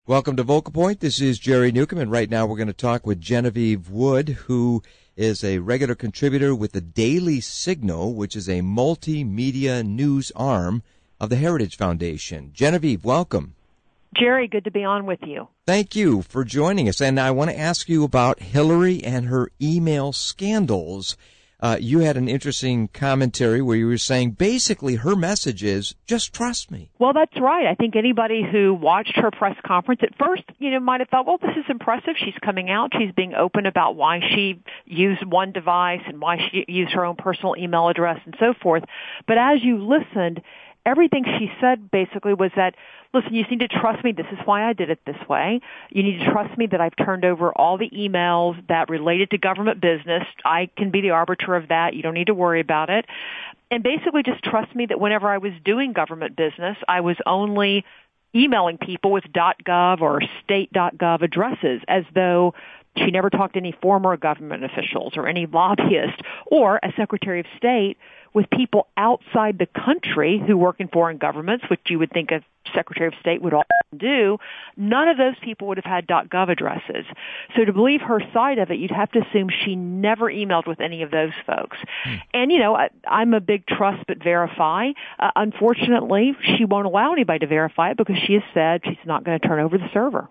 Welcome to Vocal Point. This is Jerry Newcomb, and right now we're going to talk with Genevieve Wood, who is a regular contributor with the Daily Signal, which is a multimedia news arm of the Heritage Foundation. Genevieve, welcome. Jerry, good to be on with you. Thank you for joining us. And I want to ask you about Hillary and her email scandals. You had an interesting commentary where you were saying basically her message is, just trust me. Well, that's right. I think anybody who watched her press conference at first, might have thought, well, this is impressive. She's coming out. She's being open about why she used one device and why she used her own personal email address and so forth. But as you listened, everything she said basically was that, listen, you need to trust me. This is why I did it this way. You need to trust me that I've turned over all the emails that related to government business. I can be the arbiter of that. You don't need to worry about it. And basically just trust me that whenever I was doing government business, I was only emailing people with .gov or state.gov addresses, as though she never talked to any former government officials or any lobbyists or a Secretary of State with people outside the country who work in foreign governments, which you would think a Secretary of State would often do. None of those people would have had .gov addresses. So to believe her side of it, you'd have to assume she never emailed with any of those folks. And, I'm a big trust but verify. Unfortunately, she won't allow anybody to verify it because she has said she's not going to turn over the server.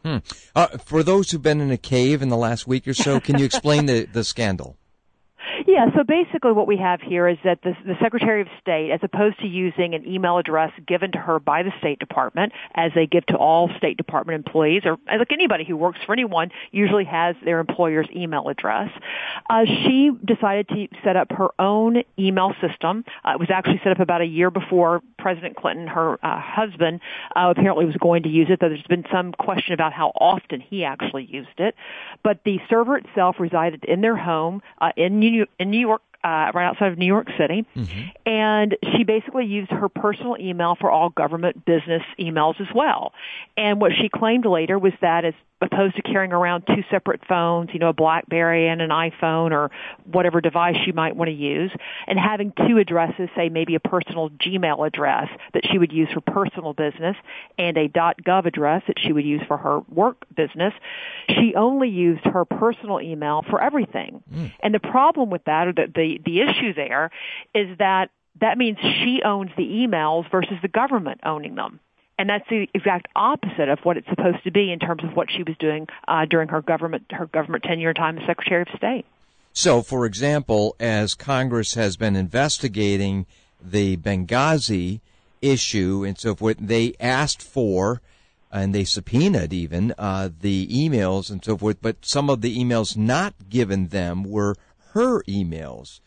For those who've been in a cave in the last week or so, can you explain the scandal? Yeah, so basically what we have here is that the Secretary of State, as opposed to using an email address given to her by the State Department, as they give to all State Department employees, or like anybody who works for anyone, usually has their employer's email address, she decided to set up her own email system. It was actually set up about a year before President Clinton, her husband, apparently was going to use it, though there's been some question about how often he actually used it. But the server itself resided in their home in New York, right outside of New York City. And she basically used her personal email for all government business emails as well. And what she claimed later was that as opposed to carrying around two separate phones, a BlackBerry and an iPhone or whatever device you might want to use, and having two addresses, say maybe a personal Gmail address that she would use for personal business and a .gov address that she would use for her work business, she only used her personal email for everything. And the problem with that, or the issue there, is that means she owns the emails versus the government owning them. And that's the exact opposite of what it's supposed to be in terms of what she was doing during her government tenure time as Secretary of State. So, for example, as Congress has been investigating the Benghazi issue and so forth, they asked for, and they subpoenaed even, the emails and so forth, but some of the emails not given them were her emails.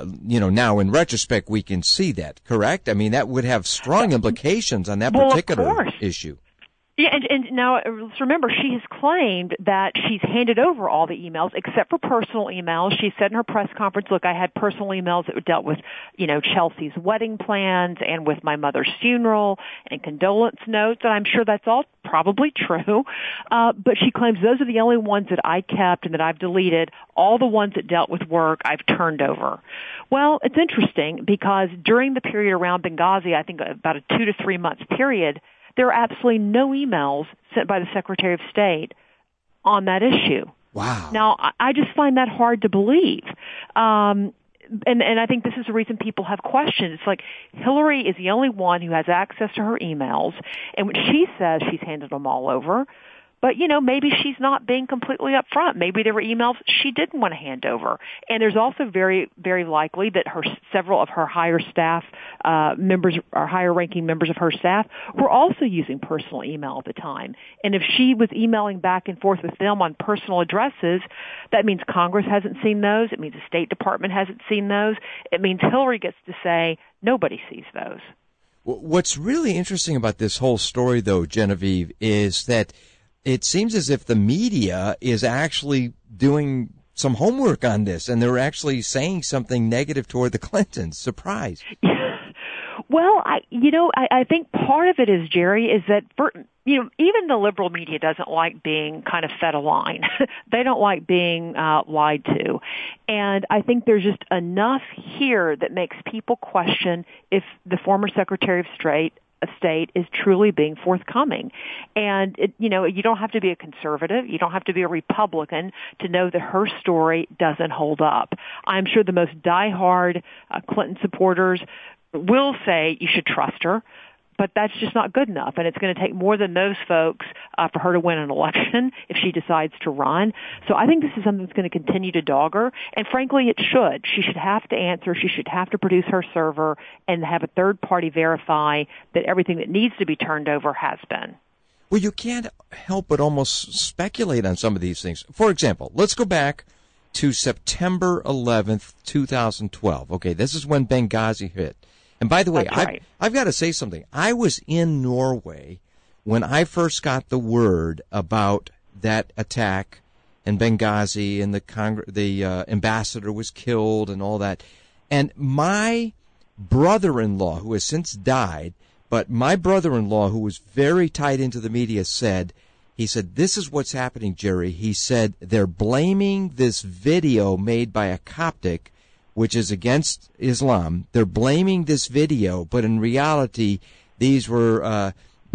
Now in retrospect, we can see that, correct? I mean, that would have strong implications on that particular issue. Yeah, and now let's remember, she has claimed that she's handed over all the emails except for personal emails. She said in her press conference, look, I had personal emails that dealt with, Chelsea's wedding plans and with my mother's funeral and condolence notes, and I'm sure that's all probably true. But she claims those are the only ones that I kept and that I've deleted. All the ones that dealt with work, I've turned over. Well, it's interesting because during the period around Benghazi, I think about a 2 to 3 month period, there are absolutely no emails sent by the Secretary of State on that issue. Wow. Now, I just find that hard to believe. And I think this is the reason people have questions. It's like Hillary is the only one who has access to her emails, and when she says she's handed them all over, but, maybe she's not being completely upfront. Maybe there were emails she didn't want to hand over. And there's also very, very likely that several of her higher staff members or higher-ranking members of her staff were also using personal email at the time. And if she was emailing back and forth with them on personal addresses, that means Congress hasn't seen those. It means the State Department hasn't seen those. It means Hillary gets to say nobody sees those. What's really interesting about this whole story, though, Genevieve, is that it seems as if the media is actually doing some homework on this, and they're actually saying something negative toward the Clintons. Surprise. Well, I think part of it is, Jerry, is that even the liberal media doesn't like being kind of fed a line. They don't like being lied to. And I think there's just enough here that makes people question if the former Secretary of State is truly being forthcoming. And, you don't have to be a conservative. You don't have to be a Republican to know that her story doesn't hold up. I'm sure the most diehard Clinton supporters will say you should trust her. But that's just not good enough, and it's going to take more than those folks for her to win an election if she decides to run. So I think this is something that's going to continue to dog her, and frankly, it should. She should have to answer. She should have to produce her server and have a third party verify that everything that needs to be turned over has been. Well, you can't help but almost speculate on some of these things. For example, let's go back to September 11th, 2012. Okay, this is when Benghazi hit. And by the way, I've got to say something. I was in Norway when I first got the word about that attack in Benghazi and the ambassador was killed and all that. And my brother-in-law, who has since died, but my brother-in-law, who was very tied into the media, he said, this is what's happening, Jerry. He said they're blaming this video made by a Coptic, which is against Islam. They're blaming this video, but in reality, these were,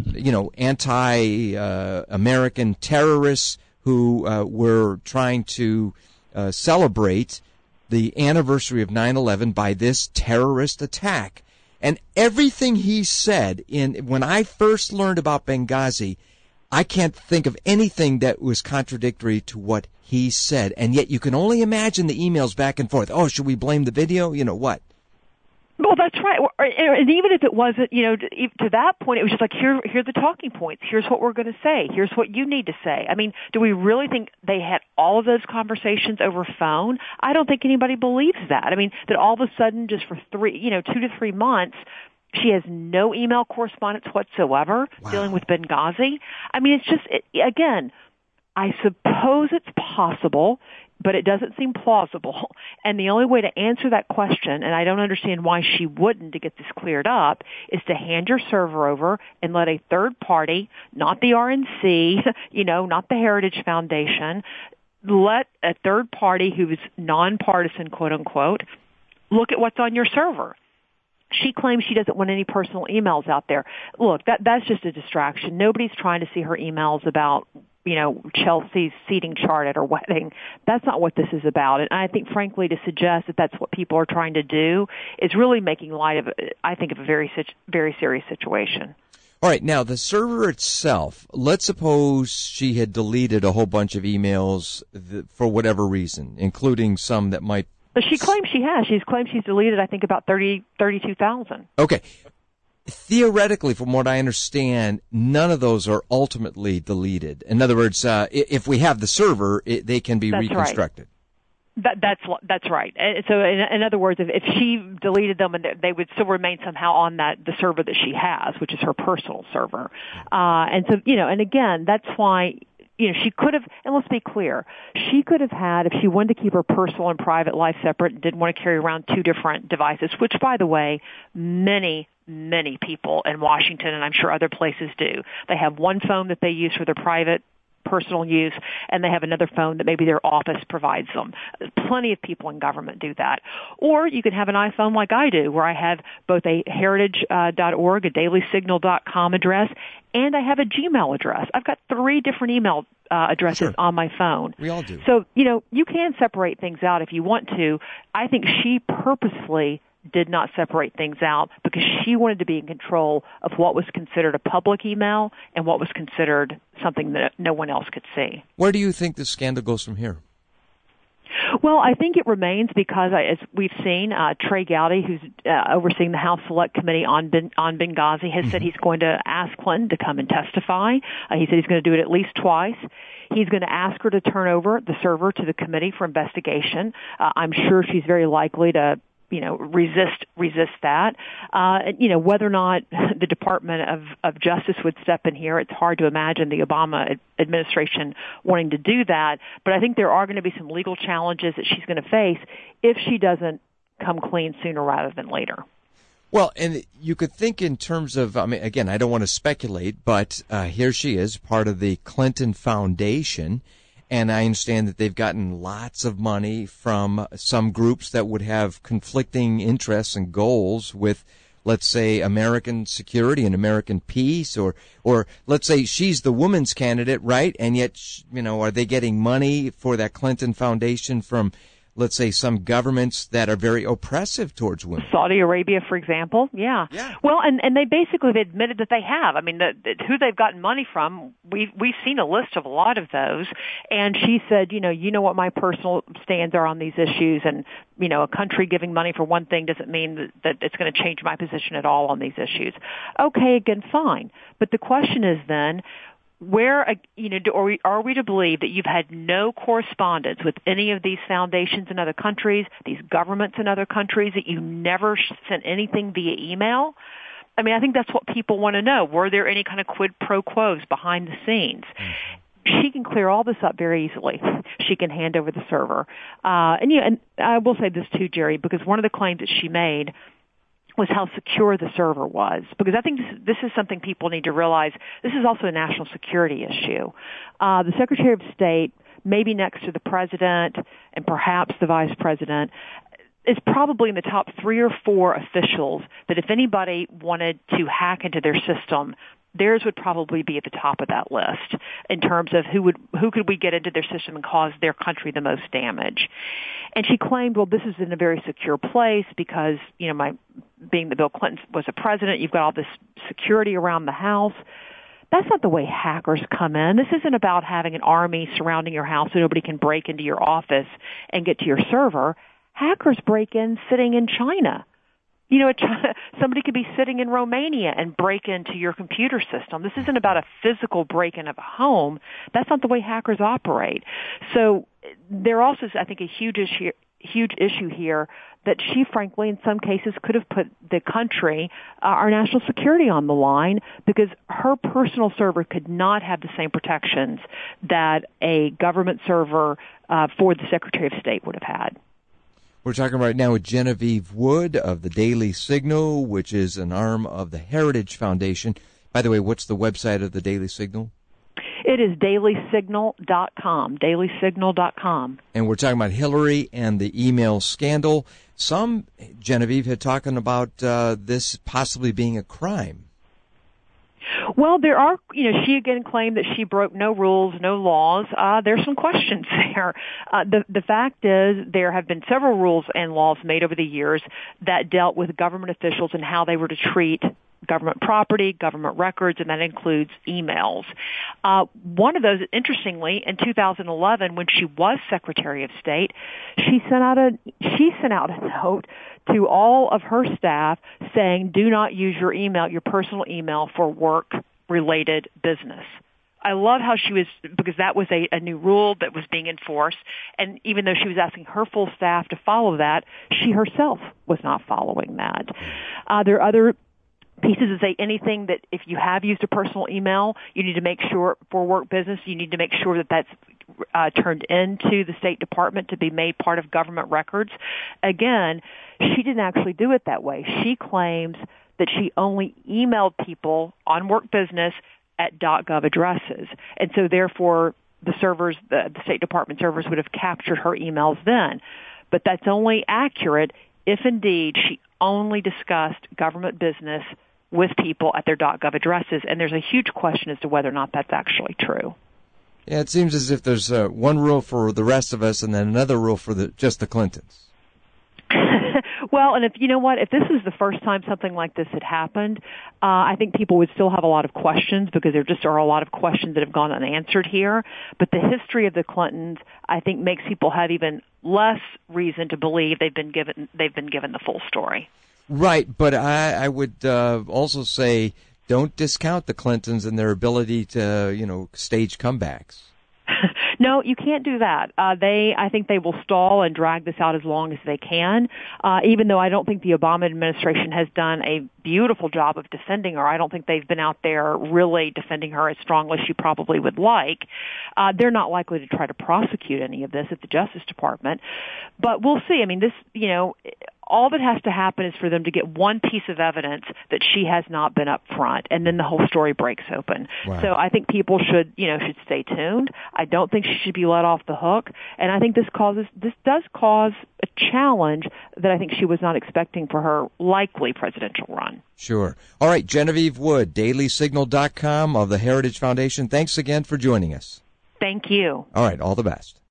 anti-American terrorists who were trying to celebrate the anniversary of 9/11 by this terrorist attack. And everything he said when I first learned about Benghazi, I can't think of anything that was contradictory to what he said. And yet you can only imagine the emails back and forth. Oh, should we blame the video? You know what? Well, that's right. And even if it wasn't, to that point, it was just like, here are the talking points. Here's what we're going to say. Here's what you need to say. I mean, do we really think they had all of those conversations over phone? I don't think anybody believes that. I mean, that all of a sudden, just for 2 to 3 months, she has no email correspondence whatsoever dealing with Benghazi. I mean, it's just, again, I suppose it's possible, but it doesn't seem plausible. And the only way to answer that question, and I don't understand why she wouldn't to get this cleared up, is to hand your server over and let a third party, not the RNC, not the Heritage Foundation, let a third party who's nonpartisan, quote unquote, look at what's on your server. She claims she doesn't want any personal emails out there. Look, that's just a distraction. Nobody's trying to see her emails about, Chelsea's seating chart at her wedding. That's not what this is about. And I think, frankly, to suggest that that's what people are trying to do is really making light of, I think, of a very, very serious situation. All right. Now, the server itself, let's suppose she had deleted a whole bunch of emails for whatever reason, including some that might. But she claims she has. She's claimed she's deleted, I think, about 32,000. Okay. Theoretically, from what I understand, none of those are ultimately deleted. In other words, if we have the server, they can be reconstructed. Right. That's right. So, in other words, if she deleted them, and they would still remain somehow on the server that she has, which is her personal server. And so, and again, that's why. She could have, and let's be clear, she could have had, if she wanted to keep her personal and private life separate and didn't want to carry around 2 different devices, which, by the way, many people in Washington, and I'm sure other places do. They have one phone that they use for their private personal use, and they have another phone that maybe their office provides them. Plenty of people in government do that. Or you can have an iPhone like I do, where I have both a heritage.org, a dailysignal.com address, and I have a Gmail address. I've got 3 different email addresses on my phone. We all do. So, you can separate things out if you want to. I think she purposely did not separate things out because she wanted to be in control of what was considered a public email and what was considered something that no one else could see. Where do you think this scandal goes from here? Well, I think it remains because, as we've seen, Trey Gowdy, who's overseeing the House Select Committee on Benghazi, has said he's going to ask Clinton to come and testify. He said he's going to do it at least twice. He's going to ask her to turn over the server to the committee for investigation. I'm sure she's very likely to resist that. Whether or not the Department of Justice would step in here, it's hard to imagine the Obama administration wanting to do that. But I think there are going to be some legal challenges that she's going to face if she doesn't come clean sooner rather than later. Well, and you could think in terms of, again, I don't want to speculate, but here she is, part of the Clinton Foundation. And I understand that they've gotten lots of money from some groups that would have conflicting interests and goals with let's say, American security and American peace, or let's say she's the woman's candidate, right? And yet, are they getting money for that Clinton Foundation from, let's say, some governments that are very oppressive towards women? Saudi Arabia, for example. Yeah. Well, and they basically have admitted that they have. I mean, who they've gotten money from, we've seen a list of a lot of those. And she said, you know what my personal stands are on these issues, and a country giving money for one thing doesn't mean that it's going to change my position at all on these issues. Okay, again, fine. But the question is then, where, are we to believe that you've had no correspondence with any of these foundations in other countries, these governments in other countries, that you never sent anything via email? I mean, I think that's what people want to know. Were there any kind of quid pro quos behind the scenes? She can clear all this up very easily. She can hand over the server. And I will say this too, Jerry, because one of the claims that she made was how secure the server was. Because I think this is something people need to realize. This is also a national security issue. The Secretary of State, maybe next to the President and perhaps the Vice President, is probably in the top 3 or 4 officials that if anybody wanted to hack into their system, theirs would probably be at the top of that list in terms of who could we get into their system and cause their country the most damage. And she claimed, well, this is in a very secure place because, being that Bill Clinton was a president, you've got all this security around the house. That's not the way hackers come in. This isn't about having an army surrounding your house so nobody can break into your office and get to your server. Hackers break in sitting in China. Somebody could be sitting in Romania and break into your computer system. This isn't about a physical break-in of a home. That's not the way hackers operate. So there also is, I think, a huge issue here that she, frankly, in some cases could have put the country, our national security on the line, because her personal server could not have the same protections that a government server for the Secretary of State would have had. We're talking right now with Genevieve Wood of the Daily Signal, which is an arm of the Heritage Foundation. By the way, what's the website of the Daily Signal? It is dailysignal.com, dailysignal.com. And we're talking about Hillary and the email scandal. Some, Genevieve, had talking about this possibly being a crime. Well, there are, she again claimed that she broke no rules, no laws. There's some questions there. The fact is there have been several rules and laws made over the years that dealt with government officials and how they were to treat government property, government records, and that includes emails. One of those, interestingly, in 2011, when she was Secretary of State, she sent out a note to all of her staff saying, do not use your personal email for work-related business. I love how she was, because that was a new rule that was being enforced, and even though she was asking her full staff to follow that, she herself was not following that. There are other pieces that say anything that if you have used a personal email, you need to make sure for work business, you need to make sure that that's turned into the State Department to be made part of government records. Again, she didn't actually do it that way. She claims that she only emailed people on work business at .gov addresses. And so therefore the servers, the State Department servers would have captured her emails then. But that's only accurate if indeed she only discussed government business with people at their .gov addresses, and there's a huge question as to whether or not that's actually true. Yeah, it seems as if there's one rule for the rest of us and then another rule for just the Clintons. Well, and if this is the first time something like this had happened, I think people would still have a lot of questions because there just are a lot of questions that have gone unanswered here. But the history of the Clintons, I think, makes people have even less reason to believe they've been given the full story. Right, but I would also say don't discount the Clintons and their ability to, stage comebacks. No, you can't do that. I think they will stall and drag this out as long as they can. Even though I don't think the Obama administration has done a beautiful job of defending her, I don't think they've been out there really defending her as strongly as she probably would like. They're not likely to try to prosecute any of this at the Justice Department. But we'll see. I mean, this, all that has to happen is for them to get one piece of evidence that she has not been up front, and then the whole story breaks open. Wow. So I think people should stay tuned. I don't think she should be let off the hook, and I think this does cause a challenge that I think she was not expecting for her likely presidential run. Sure. All right, Genevieve Wood, dailysignal.com of the Heritage Foundation. Thanks again for joining us. Thank you. All right, all the best.